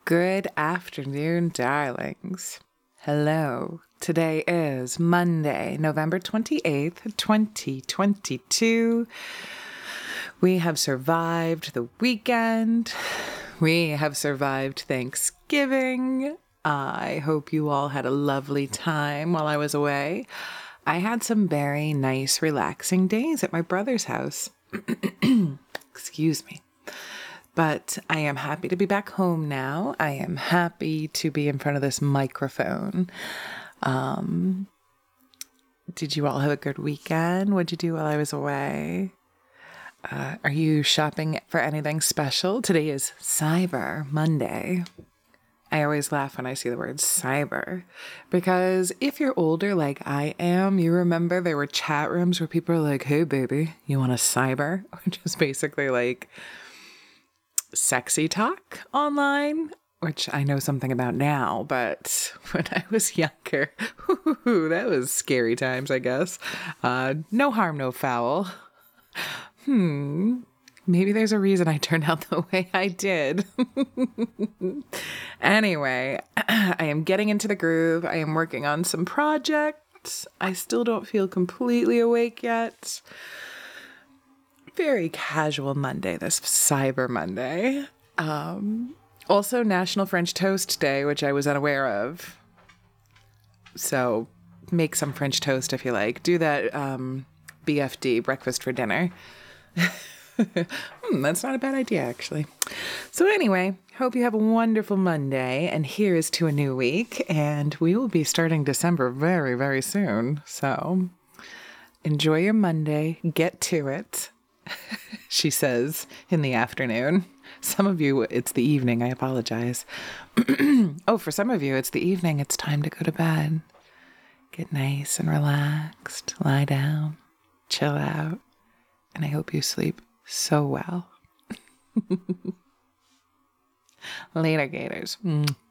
Good afternoon, darlings. Hello. Today is Monday, November 28th, 2022. We have survived the weekend. We have survived Thanksgiving. I hope you all had a lovely time while I was away. I had some very nice, relaxing days at my brother's house. Excuse me. But I am happy to be back home now. I am happy to be in front of this microphone. Did you all have a good weekend? What'd you do while I was away? Are you shopping for anything special? Today is Cyber Monday. I always laugh when I see the word cyber, because if you're older like I am, you remember there were chat rooms where people are like, "Hey baby, you want a cyber?" Which is basically like sexy talk online, which I know something about now, but when I was younger, that was scary times, I guess. No harm, no foul. Maybe there's a reason I turned out the way I did. Anyway, I am getting into the groove. I am working on some projects. I still don't feel completely awake yet. Very casual Monday, this Cyber Monday. Also National French Toast Day, which I was unaware of. So make some French toast if you like. Do that BFD, breakfast for dinner. That's not a bad idea, actually. So anyway, hope you have a wonderful Monday, and here is to a new week, and we will be starting December very, very soon. So enjoy your Monday. Get to it. She says in the afternoon. Some of you, it's the evening. I apologize. Oh, for some of you, it's the evening. It's time to go to bed. Get nice and relaxed. Lie down. Chill out. And I hope you sleep so well. Later, Gators.